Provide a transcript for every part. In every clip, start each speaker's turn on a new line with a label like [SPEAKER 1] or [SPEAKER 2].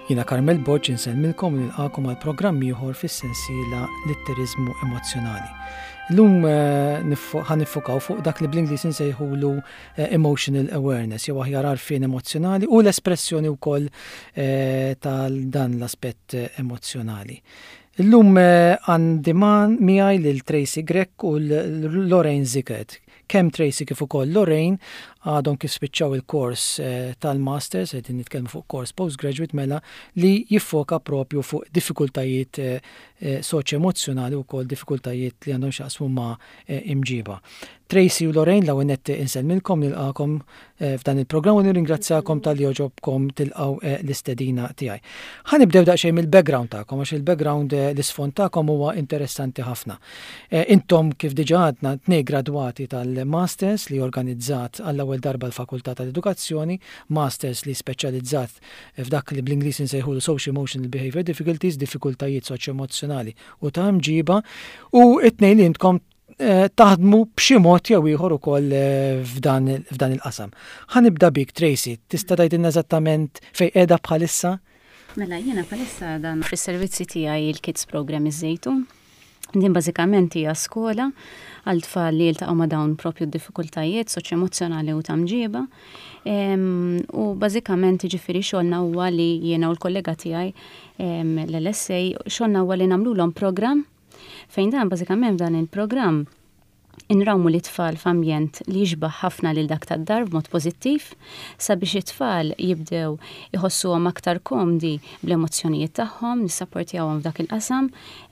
[SPEAKER 1] Jiena Karmel Boġġ insellmilkom u nilqakom għal programm ieħor fis-sensiela Litterizmu Emozzjonali. Llum ħanifukaw fuq dak li bl-Ingliż insejħulu emotional awareness, jew aħjar għarfien emozzjonali u l-espressjoni wkoll tal-dan l-aspett emozzjonali. Illum għandi miegħi lil Tracy Grech u Lorraine Zickert. Kemm Tracy kif ukoll Lorraine għadhom kif spiċċaw il-kors tal-masters, qegħdin nitkellmu fuq kors postgraduate mela li jiffoka propju fuq diffikultajiet soċjo-emozzjonali u wkoll diffikultajiet li għandhom x'jaqsmu ma' imġiba. Tracy u Lorraine l-ewwel nett insellmilkom nilqakom f'dan il-programm u nirringrazzjakom tal-li ġobkom tilqgħu l-istedina tiegħi. Ħanibdew daqsxejn mill-background tagħkom għax il-background l-isfond tagħkom huwa interessanti ħafna. Intom kif diġà għadna tnej gradwati tal-masters li organizzat għall-ewwel darba l-Fakultà tal-Edukazzjoni, masters li speċjalizzat f'dak li bl-Ingliż insejħulu social emotional behavior difficulties, diffikultajiet soċjo-emozzjonali u ta' imġiba u t-tnejn li intkom taħdmu b'xi mod jew ieħor ukoll f'dan il-qasam. Ħanibda bik Tracy, tista' tgħidilna eżattament fejn qiegħda bħalissa?
[SPEAKER 2] Mela jiena bħalissa dan fis-servizzi tiegħi il-Kids Program iż-Żejtu. Din bażikament hija skola għal tfal li jiltaqgħu ma' dawn propju diffikultajiet soċjo-emozzjonali u ta' mġiba. U bażikament jiġifieri xogħolna huwa li jiena u l-kollega tiegħi l-LSA xogħolna huwa li nagħmluhom programm fejn dan bażikament f'dan il-programm inrawmu l-tfal f'ambjent li jixbaħ ħafna lil dak tad-dar b'mod pożittiv sabiex it-tfal jibdew iħossuhom aktar komdi bl-emozzjonijiet tagħhom, nissapportjawhom f'dak il-qasam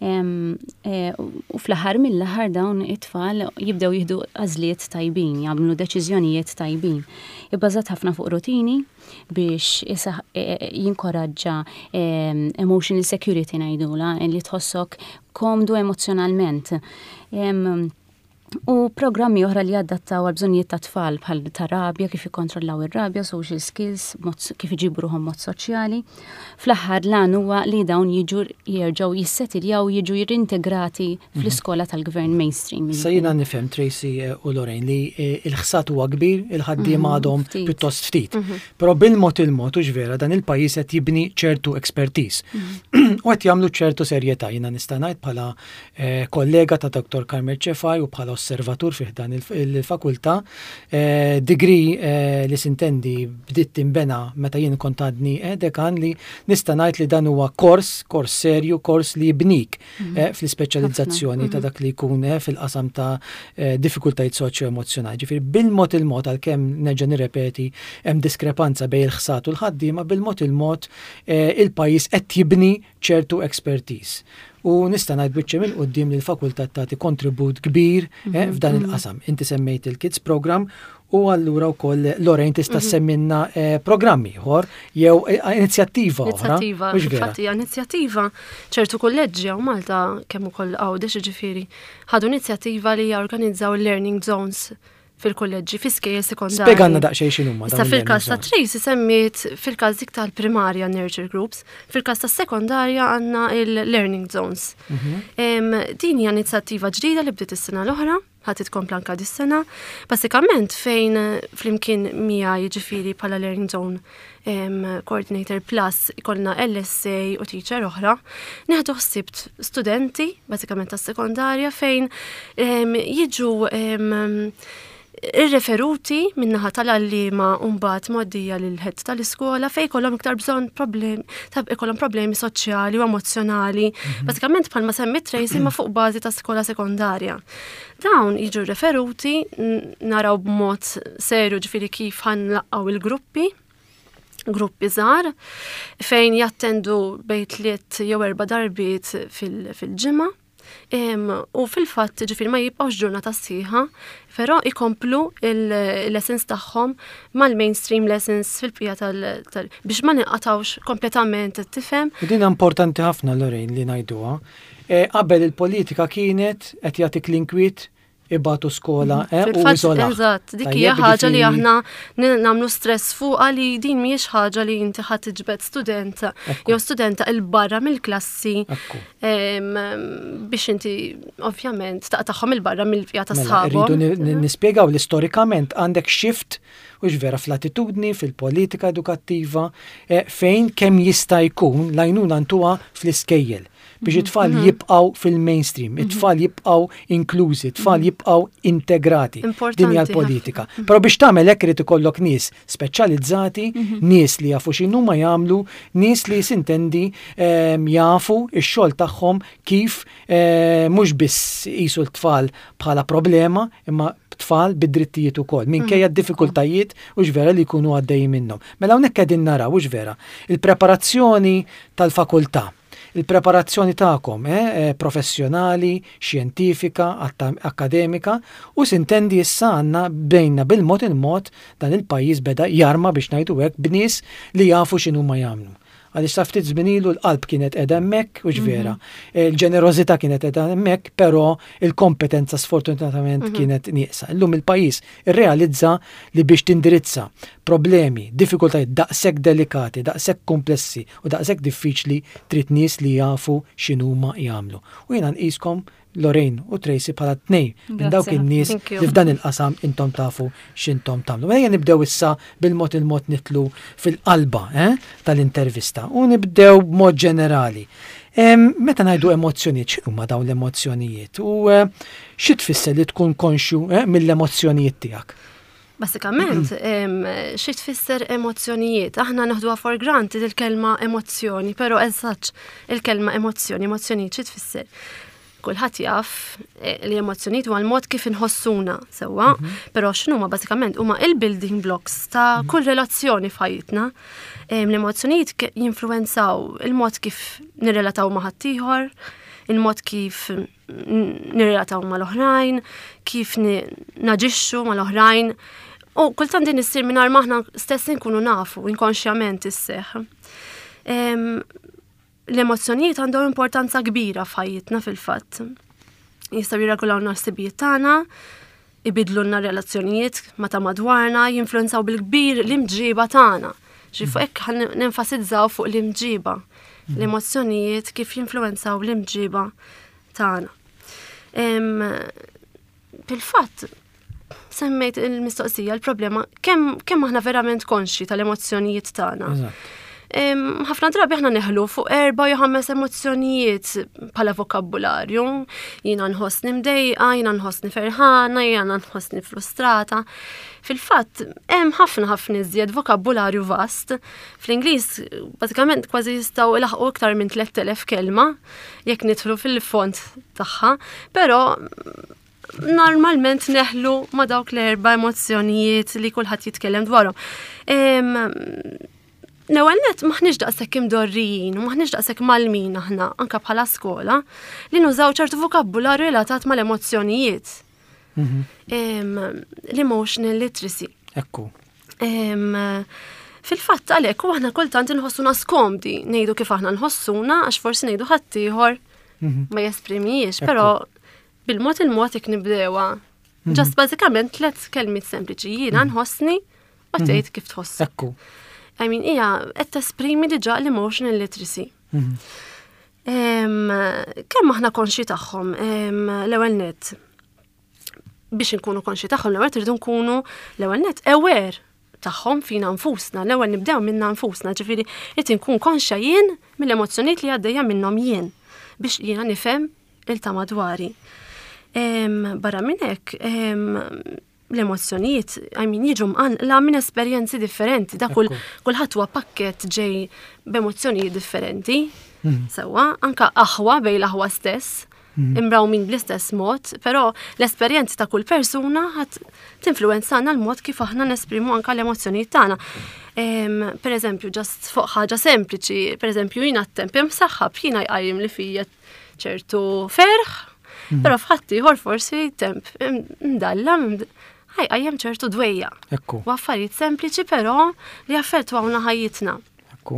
[SPEAKER 2] u fl-aħħar mill-aħħar dawn it-tfal jibdew jieħdu għażliet tajbin, jagħmlu deċiżjonijiet tajbin. Ibbażat ħafna fuq rutini biex jinkoraġġa emotional security ngħidula li tħossok komdu emozjonalment. U programmi oħra li jaddattaw għal bżonnijiet ta' tfal bħal ta' rabja, kif ikkontrollaw ir-rabja, social skills, kif iġibu ruhom mod soċjali. Fl-aħħar lan huwa li dawn jerġgħu jissetiljaw jiġu jirintegrati fl-iskola tal-gvern mainstream.
[SPEAKER 1] Sa jiena nifhem Tracy u Lorraine li l-ħsat huwa kbir, il-ħaddiem għadhom pjuttost ftit. Però bil-mod u ġvera dan il-pajjiż qed jibni ċertu expertise. U qed jagħmlu ċertu serjetà. Jiena nista' ngħid bħala kollega ta' Dr. Karmel Ċefaj u bħala osservatur fih dan il-fakultà, degree li sintendi bdiet tinbena meta jien kont għadni dekan li nista' ngħid li dan huwa kors serju, kors li jibnik fl-ispeċjalizzazzjoni ta' dak li jkun fil-qasam ta' diffikultajiet soċjo-emozzjonali. Ġifieri bil-mod il-mod għalkemm nerġa' nirrepeti hemm diskrepanza bejn il-ħsat u l-ħaddiema, bil-mod il-mod il-pajjiż qed jibni ċertu expertise. U nista' ngħid biċċa minn quddiem li l-fakultà tagħti kontribut kbir f'dan il-qasam. Inti semmejt il-Kids Program u allura wkoll Lorraine tista' semminna programmi ieħor jew inizjattiva oħra.
[SPEAKER 3] Inizjattiva ċertu kolleġġi hawn Malta kemm ukoll Għawdex jiġifieri ħadu inizjattiva li jorganizzaw il-learning zones fil-kolleġġi, fi-skejjel sekondarji.
[SPEAKER 1] Spjegalna daqsxejn x'inhuma
[SPEAKER 3] dawn. Issa fil-każ ta' Tracy semmiet fil-każ dik tal-primarja nurture groups, fil-każ tas-sekondarja għandna il-learning zones. Din hija inizjattiva ġdida li bdiet is-sena l-oħra, ħadd tkompli anke dis-sena, bażikament fejn flimkien mija jiġifieri bħala learning zone coordinator plus ikollna LSA u teacher oħra, nieħdu ħsibt studenti bażikament tas-sekondarja fejn jiġu ir-referuti minnaħa tal-għallima mbagħad moddija lil-ħed tal-iskola fejn ikollhom iktar bżonn ikollhom problemi soċjali u emozzjonali, bażikament bħalma semmit Tracy ma fuq bażi ta' skola sekondarja. Dawn jiġu referuti naraw b'mod serju ġifieri kif ħanlaqgħu il-gruppi żgħar fejn jattendu bejn 3 jew 4 darbiet fil-ġimgħa. U fil-fatt ġifieri ma jibqgħux ġurnata sħiħa, però ikomplu il-lessons tagħhom mal-mainstream lessons fil-bqija biex ma ninqatawx kompletament tifhem.
[SPEAKER 1] Din importanti ħafna Lorraine li ngħiduha. Qabel il-politika kienet qed jagħtik l-inkwiet ibatu skola u
[SPEAKER 3] Fil-fatt,
[SPEAKER 1] iżolaħ.
[SPEAKER 3] eżatt, dik
[SPEAKER 1] Tajjeb,
[SPEAKER 3] hija ħaġa li
[SPEAKER 1] ġifieri-
[SPEAKER 3] aħna nagħmlu stress fuqha li din mhijiex ħaġa li inti ħadd tiġbed studenta jew studenta il barra mill-klassi
[SPEAKER 1] Ekku.
[SPEAKER 3] biex inti ovvjament taqtaħħom il-barra mill-vija ta'
[SPEAKER 1] Mela,
[SPEAKER 3] sħabhom.
[SPEAKER 1] rridu nispjegaw li storikament għandek shift u vera fl-attitudni, fil-politika edukattiva, fejn kemm jista' jkun lajnuna ntuha fl-iskejjel biex it-tfal jibqaw fil-mainstream, it-tfal jibqaw inklużi, it-tfal jibqaw integrati. Din hija l-politika. Però biex tagħmel hekk irid ikollok nies speċjalizzati, nies li jafu x'inhuma jagħmlu, nies li sintendi jafu x-xogħol tagħhom kif mhux biss qisu l-tfal bħala problema, imma tfal bid-drittijiet ukoll, minkejja d-diffikultajiet u vera li jkunu għaddejjin minnhom. Mela hawnhekk qegħdin naraw vera il-preparazzjoni tal-fakultà, il-preparazzjoni tagħkom professjonali, xjentifika, akademika u sintendi issa għandna bejna bil-mod il-mod dan il-pajjiż beda jarma biex ngħidu hekk b'nies li jafu x'inhuma jagħmlu. Għaliex ta' ftit żminilu l-qalb kienet qiegħda hemmhekk u vera. Il-ġenerożità kienet qiegħda hemmhekk, però il-kompetenza sfortunatament kienet nieqsa. Illum il-pajjiż irrealizza li biex tindirizza problemi, diffikultajiet daqshekk delikati, daqshekk komplessi u daqshekk diffiċli trid nies li jafu x'inhuma jagħmlu. U jiena nqiskom Lorraine u Tracy bħala tnej minn dawk in-nies li f'dan il-qasam intom tafu x'intom tagħmlu. Mela nibdew issa bil-mod il-mod nitlu fil-qalba tal-intervista u nibdew b'mod ġenerali. Meta ngħidu emozzjonijiet, x'huma dawn l-emozzjonijiet u xi tfisser li tkun konxju mill-emozzjonijiet tiegħek?
[SPEAKER 3] Basikament, xi tfisser emozzjonijiet. Aħna naħduha for granted il-kelma emozzjoni, però as such il-kelma emozzjonijiet xi tfisser. Kulħadd jaf li emozzjonijiet huwa l-mod kif inħossuna sewwa, però x'huma bażikament huma il-building blocks ta' kull relazzjoni f'ħajjitna. L-emozzjonijiet jinfluwenzaw il-mod kif nirrelataw ma' ħaddieħor, il-mod kif nirrelataw mal-oħrajn, kif naġixxu mal-oħrajn. U kultant din issir mingħajr ma aħna stess inkunu nafu inkonxjament isseħħ. L-emozzjonijiet għandhom importanza kbira f'ħajjitna fil-fatt. Jistgħu jirregolawna l-ħsibijiet tagħna, ibidlulna relazzjonijiet ma ta' madwarna, jinfluenzaw bil-kbir l-imġiba tagħna. Fuq hekk nenfasizzaw fuq l-imġiba. L-emozzjonijiet kif jinfluenzaw l-imġiba tagħna. Fil-fatt, semmejt il-mistoqsija, l-problema, kemm aħna verament konxi tal-emozzjonijiet tagħna. Ħafna drabi aħna neħlu fuq 4 jew 5 emozzjonijiet bħala vokabbularju. Jiena nħossni mdejqa, jiena nħossni ferħana, jiena nħossni frustrata. Fil-fatt, hemm ħafna iżjed vokabbularju vast. Fl-Ingliż bażikament kważi jistgħu ilaħqu iktar minn 3000 kelma jekk nidħlu fil-font tagħha, però normalment neħlu ma' dawk l-4 emozzjonijiet li kulħadd jitkellem dwarhom. L-ewwel nett maħniex daqshekk imdorrijin u maħniex daqshekk malmin aħna anke bħala skola li nużaw ċertu vokabbularju relatat mal-emozzjonijiet. L-emotional literacy.
[SPEAKER 1] Ekku.
[SPEAKER 3] Fil-fatt għalhekk u aħna kultant inħossuna skomdi ngħidu kif aħna nħossuna għax forsi ngħidu ħaddieħor ma jesprimijiex, però bil-mod il-mod jekk nibdewha. Ġast bażikament 3 kelmiet sempliċi jiena nħossni u tgħid kif tħoss.
[SPEAKER 1] Ekku.
[SPEAKER 3] Hija qed tesprimi diġà l-emotional literacy. Kemm aħna konxi tagħhom l-ewwel nett. Biex inkunu konxi tagħhom l-ewwel irridu nkunu l-ewwel nett aware tagħhom fina nfusna, l-ewwel nibdew minna nfusna, ġifieri qed inkun konxja jien mill-emozzjonijiet li għaddejja minnhom jien biex jiena nifhem il ta' madwari. Barra minn hekk l-emozzjonijiet, jiġu mqanqla minn esperjenzi differenti, da kulħadd huwa pakkett ġej b'emozzjonijiet differenti, sewwa, anke aħwa bejn l-aħwa stess, imbrawmin bl-istess mod, però l-esperjenzi ta' kull persuna ħadd tinfluwenzana l-mod kif aħna nesprimu anke l-emozzjonijiet tagħna. Per eżempju, ġast fuq ħaġa sempliċi, per eżempju jiena t-temp imsaħħab jiena jqajjem li fija ċertu ferħ, però f'ħadd ieħor forsi temp mdalla ħajqajjem ċertu dwejja.
[SPEAKER 1] Ekku.
[SPEAKER 3] U affarijiet sempliċi però li affettwawna ħajjitna.
[SPEAKER 1] Ekku.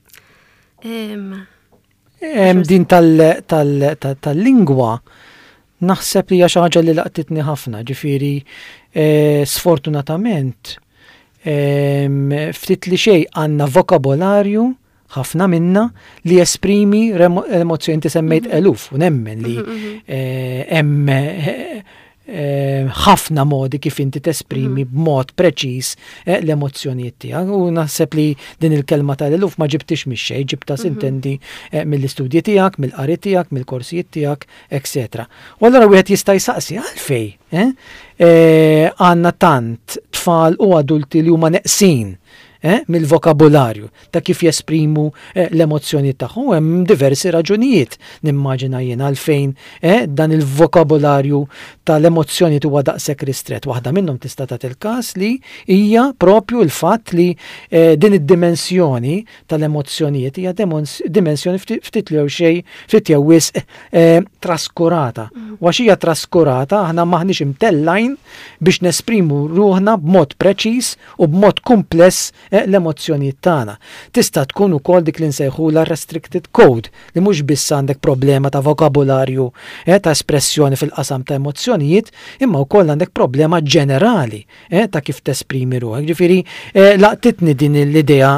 [SPEAKER 1] Din tal-lingwa naħseb li hija xi ħaġa li laqtitni ħafna, ġifieri sfortunatament ftit li xejn għandna vokabolarju ħafna minna li esprimi emozzjoni, inti semmejt eluf u nemmen li hemm ħafna modi kif inti tesprimi b'mod preċiż l-emozzjonijiet tiegħek u naħseb li din il-kelma tal-eluf ma ġibtix mix-xejn, ġibta sintendi mill-istudji tiegħek, mill-qari tiegħek, mill-korsijiet tiegħek, etc. U allura wieħed jista' jsaqsi għalfejn għandna tant tfal u adulti li huma neqsin mill-vokabularju ta' kif jesprimu l-emozzjoni tagħhom. Hemm diversi raġunijiet nimmaġina jien għalfejn dan il-vokabularju tal-emozzjoni huwa daqshekk ristret. Waħda minnhom tista' tagħti il-każ li hija propju l-fatt li din id-dimensjoni tal-emozzjonijiet hija dimensjoni ftit jew xejn ftit jew wisq traskurata. Għax hija traskurata aħna maħniex imtellajn biex nesprimu ruħna b'mod preċiż u b'mod kumpless l-emozzjonijiet tagħna. Tista' tkun ukoll dik li nsejħula restricted code li mhux biss għandek problema ta' vokabularju ta' espressjoni fil-qasam ta' emozzjonijiet, imma wkoll għandek problema ġenerali ta' kif tesprimi ruħek. Ġifieri laqtitni din l-idea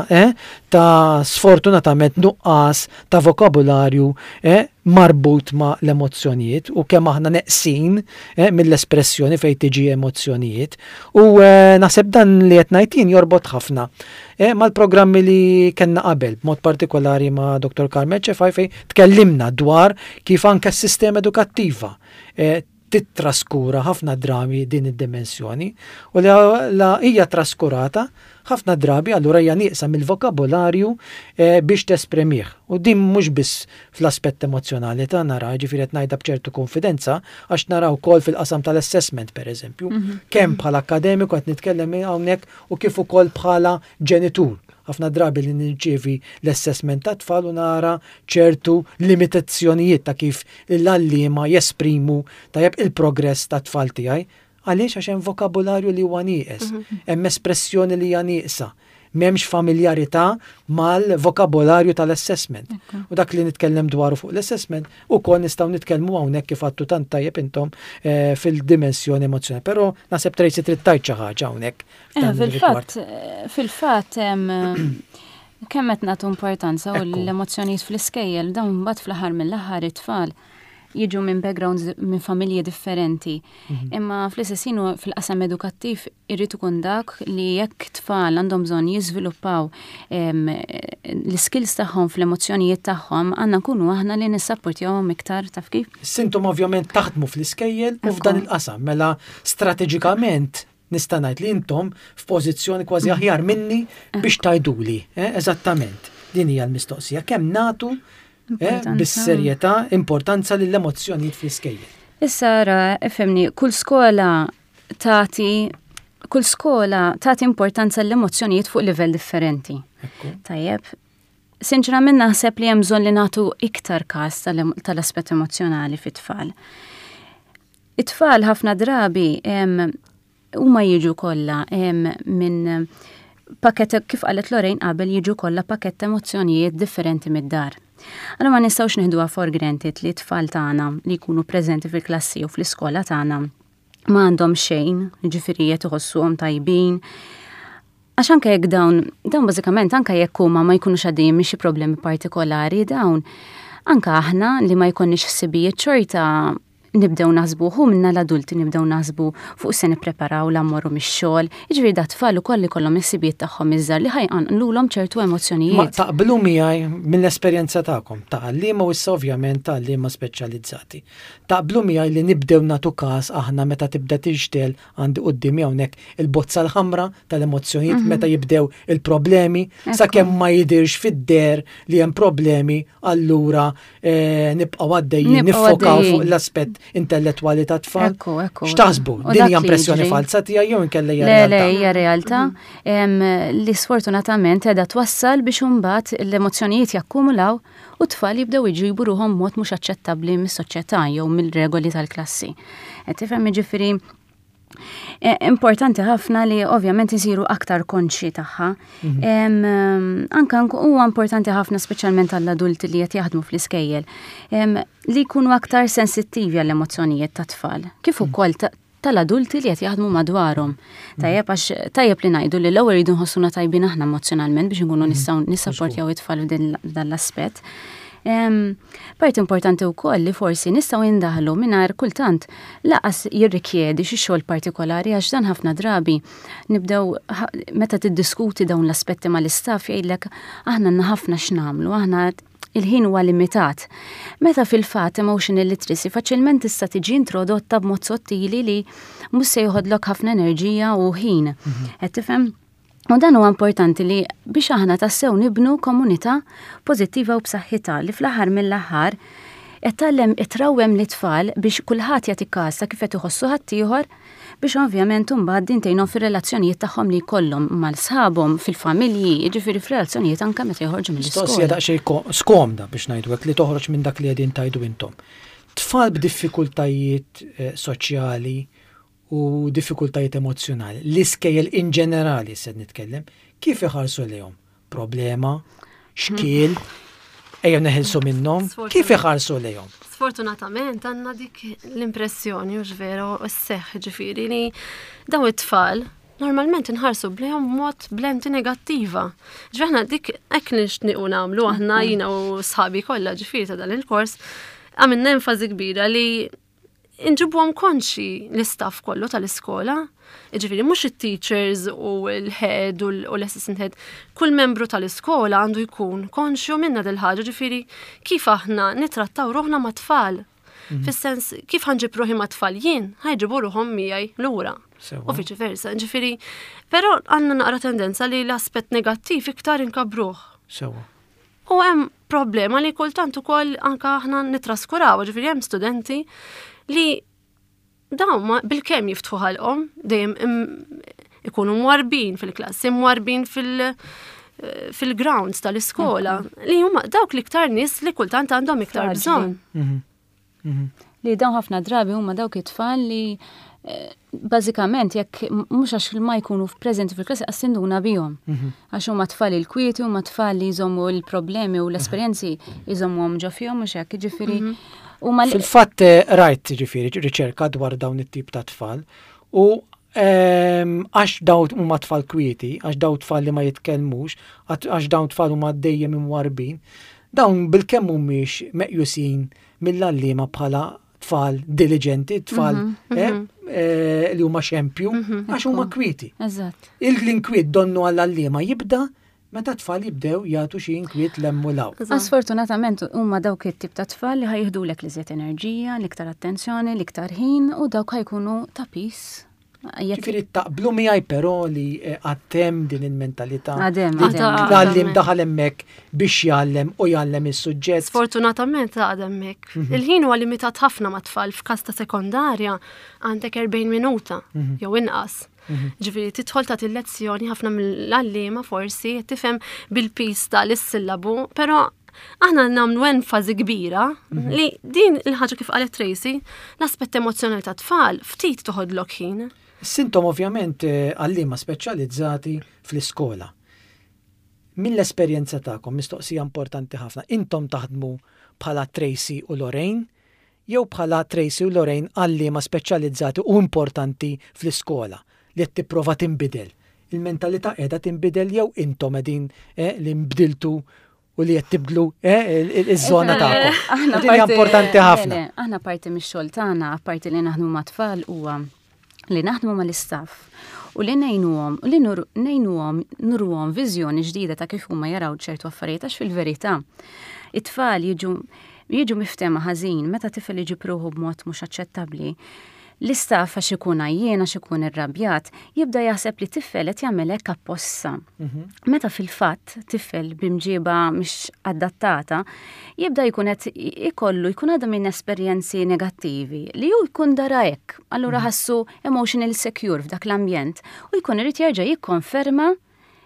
[SPEAKER 1] ta' sfortunatament nuqqas ta' vokabularju marbut ma' l-emozzjonijiet u kemm aħna neqsin mill-espressjoni fejn tiġi emozzjonijiet u naħseb dan li qed ngħid jorbot ħafna mal-programmi li kellna qabel, b'mod partikolari ma' Dr. Carmen Ċefaj fejn tkellimna dwar kif anke s-sistema edukattiva titraskura ħafna drabi din id-dimensjoni u la hija traskurata ħafna drabi allura hija nieqsa mill-vokabularju biex tesprimih. U din mhux biss fl-aspett emozjonali ta' nara, ġifieri qed ngħidha b'ċertu konfidenza għax naraw ukoll fil-qasam tal-assessment pereżempju, kemm bħala akademiku qed nitkellem hawnhekk u kif ukoll bħala ġenitur. Ħafna drabi li nirċievi l-assessment ta' tfal u nara ċertu limitazzjonijiet ta' kif l-allima jesprimu tajjeb il-progress ta' tfal tiegħi. Għaliex għax hemm vokabularju li huwa nieqes, hemm espressjoni li hija nieqsa, m'hemmx familjarità mal-vokabularju tal-assessment. U dak li nitkellem dwaru fuq l-assessment ukoll nistgħu nitkellmu hawnhekk kif għattu tant tajjeb intom fil-dimensjoni emozjonali. Però naħseb Tracy trid tgħid xi ħaġa hawnhekk.
[SPEAKER 2] Fil-fatt kemm qed nagħtu importanza u l-emozzjonijiet fl-iskejjel dawn mbagħad fl-aħħar mill-aħħar it-tfal jiġu minn backgrounds minn familji differenti. Imma fl-istessin fil-qasam edukattiv irrid ikun dak li jekk tfal għandhom bżonn jiżviluppaw l-skills tagħhom fl-emozzjonijiet tagħhom għandna nkunu aħna li nissapportjawhom iktar taf kif.
[SPEAKER 1] Sintom ovvjament taħdmu fl-iskejjel u f'dan il-qasam mela strateġikament nista' ngħid li intom f'pożizzjoni kważi aħjar minni biex tgħiduli eżattament. Din hija l-mistoqsija kemm nagħtu bis-serjetà importanza lill-emozzjonijiet fl-iskejjel.
[SPEAKER 2] Issa ra ifhimni kull skola tagħti importanza l-emozzjonijiet fuq livell differenti. Tajjeb. Sinċerament naħseb li hemm bżonn li nagħtu iktar każ tal-aspett emozjonali fit-tfal. It-tfal ħafna drabi huma jiġu kollha minn pakket kif qalet Lorraine qabel jiġu kollha pakket emozzjonijiet differenti mid-dar. Għana ma nistawx neħduha for granted li t-tfal tagħna li jkunu preżenti fil-klassi u fl-iskola tagħna ma għandhom xejn, ġifieri qed iħossuhom tajbin. Għax anke jekk dawn bażikament anke jekk huma ma jkunux għaddejjin minn xi problemi partikolari dawn anke aħna li ma jkunniex ħsibijiet xorta nibdew naħsbu minna l-adulti nibdew naħsbu fuq se nippreparaw l-ammorru mix-xogħol, jiġri da tfal ukoll ikollhom ħsibijiet tagħhom iżżar li ħajqanqlulhom ċertu emozzjonijiet.
[SPEAKER 1] Ma taqblu miegħi mill-esperjenza tagħkom ta' għalliema u issa ovvjament ta' għalliema speċjalizzati. Taqblu miegħi li nibdew nagħtu każ aħna meta tibda tiġdel għandi qudiemi hawnhekk il-bozza l-ħamra tal-emozzjonijiet meta jibdew il-problemi sakemm ma jidirx fid-der li hemm problemi allura nibqgħu għaddejjin nifokaw fuq l-aspett intellettwali ta' tfal. X'taħsbu? Din hija impressjoni falsa tiegħi jew inkella hija realtà?
[SPEAKER 2] Le, hija realtà li sfortunatament qiegħda twassal biex imbagħad l-emozzjonijiet jakkumulaw u tfal jibdew iġibu ruhom mod mhux aċċettabbli mis-soċjetà jew mill-regoli tal-klassi. Qed tifhem jiġifieri Importanti ħafna li ovvjament isiru aktar konxi tagħha. Anka huwa importanti ħafna speċjalment għall-adulti li qed jaħdmu fl-iskejjel li jkunu aktar sensittivi għall-emozzjonijiet tat-tfal. Kif ukoll tal-adulti li qed jaħdmu madwarhom. Tajjeb li ngħidu li l-ewwel iridu nħossuna tajbin aħna emozjonalment biex inkunu nistgħu nissapportjaw it-tfal f'dan l-aspett. Part importanti wkoll li forsi nistgħu jindaħlu mingħajr kultant laqas jirrikjedi xi xogħol partikolari għax dan ħafna drabi nibdew meta tiddiskuti dawn l-aspetti mal-istaff jgħidlek aħna ħafna x'nagħmlu, aħna il-ħin huwa limitat. Meta fil-fatt emotional literacy faċilment tista' tiġi introdotta b'mod sottili li mhux se jħodlok ħafna enerġija u ħin. Qed tifhem? U dan huwa importanti li biex aħna tassew nibnu komunità pożittiva u b'saħħitha li fl-aħħar mill-aħħar qed itrawwem l-itfal biex kulħadd jagħti każ kif qed iħossu ħaddieħor biex ovvjament imbagħad din tgħinhom fir-relazzjonijiet tagħhom li jkollhom mal-sħabhom, fil-familji, jiġifieri fir-relazzjonijiet anke meta joħorġu mill-iskola.
[SPEAKER 1] Mistoqsija daqsxejn skomda biex ngħidu hekk li toħroġ minn dak li qegħdin tajdu intom. Tfal b'diffikultajiet soċjali u diffikultajiet emozjonali. L-iskejjel in ġenerali se nitkellem, kif iħarsu lejhom? Problema, xkiel, ejja neħilsu minnhom, kif iħarsu lejhom?
[SPEAKER 3] Sfortunatament għandna dik l-impressjoni u ġveru s-seħħ ġifieri li daw it-tfal normalment inħarsu blejhom mod blenti negattiva. Ġveħna dik hekk nixtiequ nagħmlu aħna jiena u sħabi kollha ġifieri ta' dan il-kors għamilna enfażi kbira li inġibuhom konxi l-istaff kollu tal-iskola, ġifieri mhux it-teachers u l-head u l-assistant head, kull membru tal-iskola għandu jkun konxju minna dil-ħaġa, ġifieri kif aħna nitrattaw ruħna ma' tfal. Fis-sens kif ħanġib ruħi ma' tfal jien, ħajġibu ruħhom miegħi lura. U viċi versa, ġifieri, però għandna naqra tendenza li l-aspett negattiv iktar inkabruh. U hemm problema li kultant ukoll anke aħna nitraskuraw, ġifieri hemm studenti li dawn bil-kemm jiftħu ħalqhom dejjem ikunu mwarbin fil-klassi, mwarbin fil-grounds tal-iskola li huma dawk l-iktar nies li kultant għandhom iktar bżonn.
[SPEAKER 2] Li dawn ħafna drabi huma dawk it-tfal li bażikament jekk mhux għax ma jkunu preżenti fil-klassi qasinduna bihom. Għax huma tfal il-kwieti huma tfal li jżommu l-problemi u l-esperjenzi jżommuhom ġo fihom mhux hekk, jiġifieri
[SPEAKER 1] fil-fatt rajt ġifieri riċerka dwar dawn it-tip ta' tfal u għax dawn huma tfal kwieti, għax dawn tfal li ma jitkellmux, għax dawn tfal huma dejjem imwarbin, dawn bil-kemm mhumiex meqjusin mill-allima bħala tfal diligenti, tfal li huma xempju, għax huma kwieti.
[SPEAKER 2] Eżatt.
[SPEAKER 1] Il-inkwiet donnu għall-allima jibda meta tfal jibdew jagħtu xi inkwiet lemmu law.
[SPEAKER 2] Sfortunatament huma dawk it-tip ta' tfal li ħajħdulek li żied enerġija, l-iktar attenzjoni, l-iktar ħin u dawk ħajkunu ta' peace.
[SPEAKER 1] Ġifieri taqblu miegħi però li għattem din il-mentalità.
[SPEAKER 2] Għadem.
[SPEAKER 1] daħal hemmhekk biex jgħallem u jgħallem is-suġġett.
[SPEAKER 3] Sfortunatament għadem hekk. Il-ħin huwa limitat ħafna ma' tfal f'każ ta' sekondarja għandek 40 minuta jew inqas. Ġifieri tidħol tagħti il-lezzjoni ħafna mill-allima forsi tifhem bil-pis tal-sillabu, però aħna nagħmlu enfażi kbira li din il-ħaġa kif qalet Tracy, l-aspett emozjonali ta' tfal ftit toħodlok ħin.
[SPEAKER 1] Sintom ovvjament għallima speċjalizzati fl-iskola. Mill-esperjenza tagħkom mistoqsija importanti ħafna, intom taħdmu bħala Tracy u Lorraine jew bħala Tracy u Lorraine għallima speċjalizzati u importanti fl-iskola li qed tipprova tinbidel. Il-mentalità qiegħda tinbidel jew intom qegħdin li nbdiltu u li qed tibdlu iż-żona tagħkom. Din hija importanti ħafna.
[SPEAKER 2] Aħna parti mix-xogħol tagħna, apparti li naħdmu ma' tfal huwa li naħdmu mal-istaff u li ngħinuhom u li nurruhom viżjoni ġdida ta' kif huma jaraw ċertu affarijiet għax fil-verità it-tfal jiġu miftema ħażin meta tifel jiġi pruħu b'mod mhux aċċettabbli. L-istaff għax ikun għajjien għax ikun irrabjat jibda jaħseb li tifel qed jagħmel hekk apposta. Meta fil-fatt tifel bimġiba mhix adattata jibda jkun qed jkun għadha minn esperjenzi negattivi li hu jkun dara hekk. Allura ħassu emotional secure f'dak l-ambjent u jkun irid jerġa' jikkonferma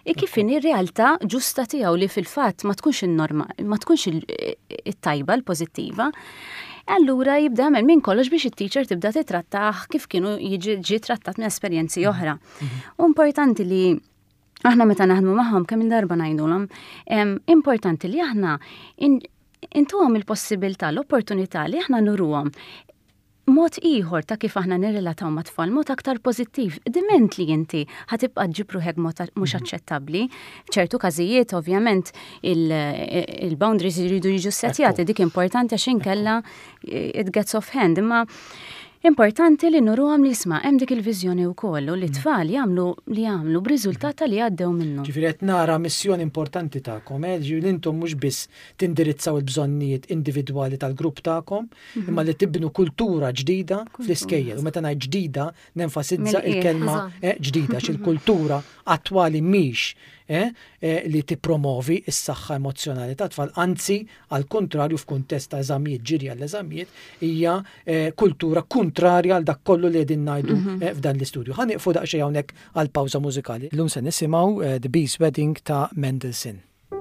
[SPEAKER 2] kif inhi realtà ġusta tiegħu li fil-fatt ma tkunx it-tajba l-pożittiva. Allura jibda għamel minn kollox biex it-teacher tibda titrattaħ kif kienu jiġi trattat minn esperjenzi oħra. U importanti li aħna meta naħdmu magħhom kemm il-darba ngħidulhom, importanti li aħna intuhom il-possibilità, l-opportunità li aħna nuruhom mod ieħor ta' kif aħna nirrelataw ma' tfal, mod aktar pożittiv. Diment li inti ħatibqa' ġib ruħek mod mhux aċċettabbli. F'ċertu każijiet ovvjament il-boundaries jridu jiġu setjati, dik importanti għax inkella it gets off hand, imma importanti li nuruhom li jisma' hemm dik il-viżjoni wkoll li tfal jagħmlu b'riżultat li għaddew minnu.
[SPEAKER 1] Ġifieri qed nara missjoni importanti tagħkom, ġifieri intom mhux biss tindirizzaw il-bżonnijiet individwali tal-grupp tagħkom, imma li tibnu kultura ġdida fl-iskejjel. U meta ngħid ġdida nenfasizza il-kelma ġdida x'il-kultura attwali mhix li tippromovi s-saħħa emozjonali ta' tfal, anzi għal kontrarju f'kuntest ta' eżamijiet ġiri għall-eżamijiet hija kultura kontrarja għal dak kollu li qegħdin ngħidu f'dan l-istudju. Ħanieqfu daqsxejn hawnhekk għal pawża mużikali. Llum se nisimgħu The Bee's Wedding ta' Mendelssohn.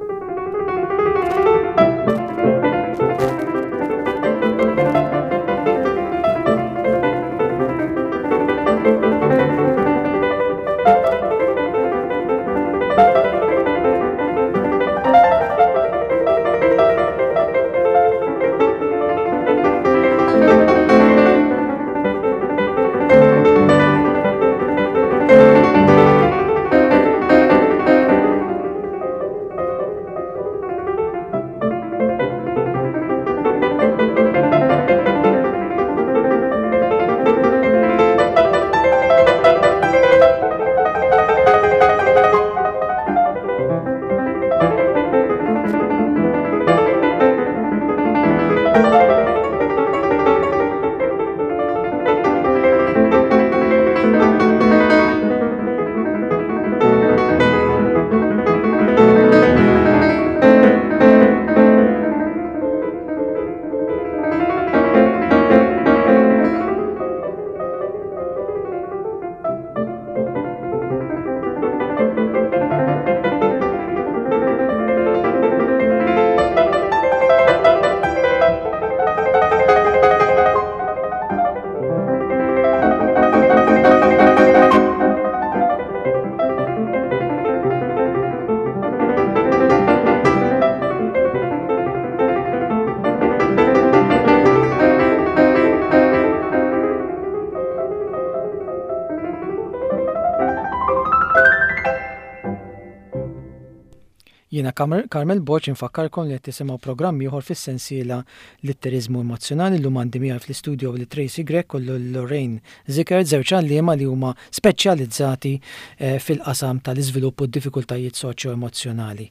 [SPEAKER 1] Jiena Carmel Borch infakkarkom li qed tisimgħu programm ieħor fis-sensiela Litterizmu Emozjonali llum għandi miegħi fl-istudju li Tracy Grek u Lorraine Zickert, żewġ għalliema li huma speċjalizzati fil-qasam tal-iżvilupp u d-diffikultajiet soċjo-emozzjonali.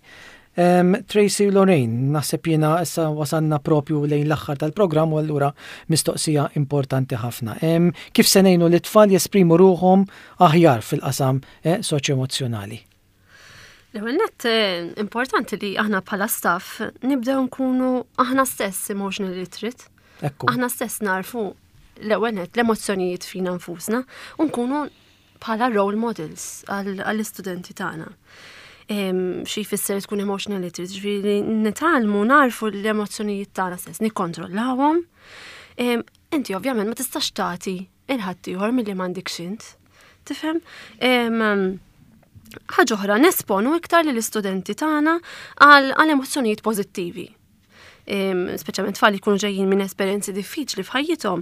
[SPEAKER 1] Tracy Lorraine, naħseb jiena issa wasanna propju lejn l-aħħar tal-programm u allura mistoqsija importanti ħafna. Kif se ngħinu li t-tfal jesprimu ruhom aħjar fil-qasam soċjo-emozzjonali?
[SPEAKER 3] L-ewwel nett importanti li aħna bħala staff nibdew nkunu aħna stess emotionally literate. Aħna stess narfu l-ewwel nett l-emozzjonijiet fina nfusna u nkunu bħala role models għall-istudenti tagħna. Xi jfisser tkun emotionally literate, ġifieri nitgħallmu narfu l-emozzjonijiet tagħna stess, nikkontrollawhom. Inti ovvjament ma tistax tagħti il-ħadd ieħor milli m'għandekx int. Tifhem? Ħaġa oħra nesponu iktar lill-istudenti tagħna għal emozzjonijiet pożittivi. Speċjalment tfal jkunu ġejjin minn esperjenzi diffiċli f'ħajjithom,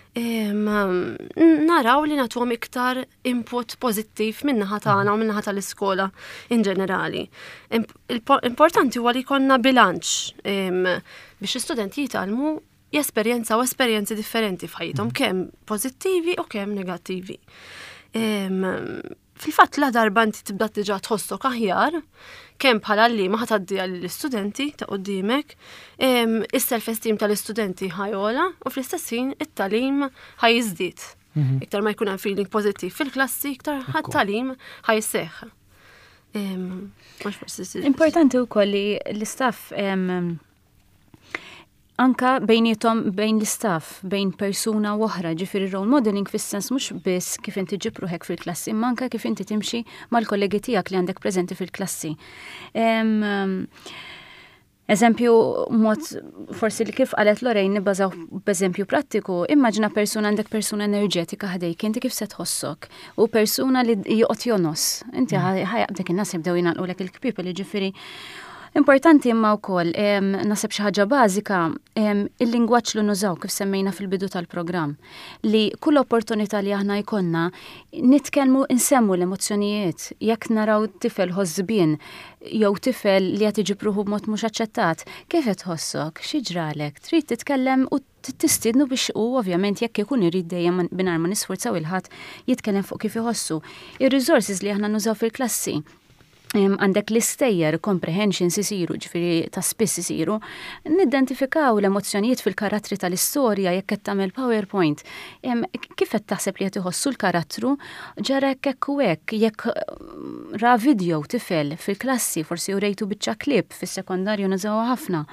[SPEAKER 3] naraw li nagħtuhom iktar input pożittiv min-naħa tagħna u min-naħa tal-iskola in ġenerali. Importanti huwa li jkollna bilanċ biex l-istudenti jitgħallmu jesperjenzaw esperjenzi differenti f'ħajjithom, kemm pożittivi u kemm negattivi. Fil-fatt la darba inti tibda tiġa tħossok aħjar, kemm bħala li ma ħataddija lill-istudenti ta' qudiemek, is-self-esteem tal-istudenti ħajola u fl-istess ħin it-tagħlim ħajjiżdied. Iktar ma jkun hemm feeling pożittiv fil-klassi, iktar ħadd-tagħlim ħajseħħ.
[SPEAKER 2] Importanti wkoll li l-istaff anka bejnietom bejn l-istaff, bejn persuna u oħra, ġifieri role modeling fis-sens mhux biss kif inti ġibruħek fil-klassi, imma anke kif inti timxi mal-kollegi tiegħek li għandek preżenti fil-klassi. Eżempju, mod forsi li kif qalet Lorraine nibbażaw b'eżempju prattiku, immaġina persuna għandek persuna enerġetika ħadejk, inti kif se tħossok, u persuna li joqgħod jonos. Inti ħajaqdek in-nas jibdew jingħalqulek il-kpieb li ġifieri. Importanti imma wkoll naseb xi ħaġa bażika il-lingwaġġ li nużaw kif semmejna fil-bidu tal-programm li kull opportunità li aħna jkollna nitkellmu insemmu l-emozzjonijiet jekk naraw tifel ħożbien jew tifel li qed iġibruħu b'mod mhux aċċettat, kif qed tħossok, xi ġralek, trid titkellem u tistiednu biex ovvjament jekk ikun irid dejjem bingħajr ma nisforzaw il-ħadd jitkellem fuq kif iħossu. Ir-resources li aħna nużaw fil-klassi għandek l-istejjer comprehensions isiru, ġifieri ta' spiss isiru, nidentifikaw l-emozzjonijiet fil-karattri tal-istorja jekk qed tagħmel PowerPoint. Kif qed taħseb li qed iħossu l-karattru ġara hekk u hekk jekk ra video tifel fil-klassi forsi urejtu biċċa klip fis-sekondarju nużawha ħafna.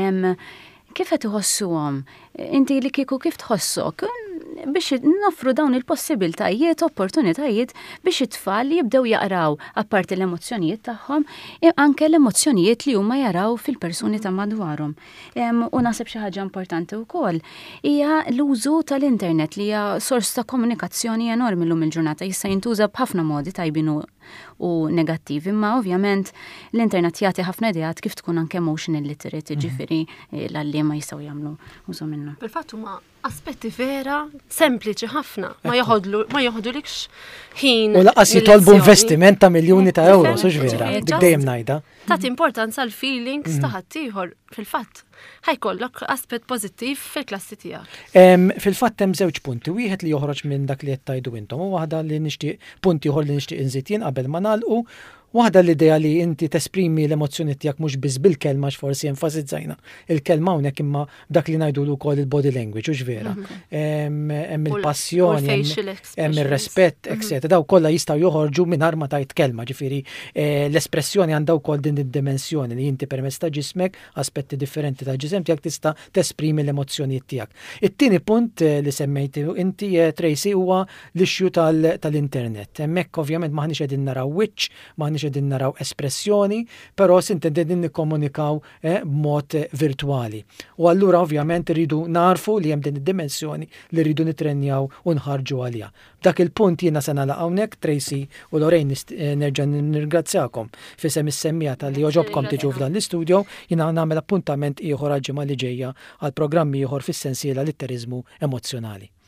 [SPEAKER 2] Kif qed iħossuhom? Inti li kieku kif tħossok? Biex noffru dawn il-possibiltajiet, opportunitajiet biex it-tfal jibdew jaqraw apparti l-emozzjonijiet tagħhom, anke l-emozzjonijiet li huma jaraw fil-persuni ta' madwarhom. U naħseb xi ħaġa importanti wkoll hija l-użu tal-internet li hija sors ta' komunikazzjoni enormi llum il-ġurnata jista' jintuża b'ħafna modi tajbin u negattivi, imma ovvjament l-internet jagħti ħafna idejat kif tkun anke emotional literate, ġifieri l-għalliema jistgħu jagħmlu użu minnu.
[SPEAKER 3] Bil-fatt huma aspetti vera sempliċi ħafna, ma joħodulekx ħin. U
[SPEAKER 1] laqas jitolbu investiment ta' miljuni ta' euro, sux vera, dik dejjem ngħidha.
[SPEAKER 3] Tagħti importanza l-feelings ta' ħaddieħor fil-fatt. Ħajkollok aspett pożittiv fil-klassi tiegħek.
[SPEAKER 1] Fil-fatt hemm żewġ punti, wieħed li joħroġ minn dak li qed tgħidu intom u waħda li nixtieq punti ieħor li nixtieq inżid jien qabel ma nagħlqu. Waħda l-idea li inti tesprimi l-emozzjoni tiegħek mhux biss bil-kelma x'forsi enfasizzajna il-kelma hawnhekk imma dak li ngħidulu wkoll il-body language hux vera. Hemm il-passjoni, hemm ir-rispett, etc. Daw kollha jistgħu joħorġu mingħajr ma tgħid kelma, ġifieri l-espressjoni għandha wkoll din id-dimensjoni li inti permezz ta' ġismek, aspetti differenti ta' ġisem tiegħek tista' tesprimi l-emozzjonijiet tiegħek. It-tieni punt li semmejtu inti Tracy huwa l-issue tal-internet. Hemmhekk ovvjament maħniex qegħdin naraw wiċċ, maħniex qegħdin naraw espressjoni, però qegħdin nikkomunikaw b'mod virtwali. U allura ovvjament irridu narfu li hemm din id-dimensjoni li rridu nitrenjaw u nħarġu għalija. Dak il-punt jiena se nagħlaq hawnhekk, Tracy u Lorraine nerġa' nirringrazzjakom fisem is-semmija tal-li joġobkom tiġu f'dan l-istudio, jiena nagħmel appuntament ieħor għal ġimgħa li ġejja għal programmi ieħor fis-sensiela Litterizmu Emozzjonali.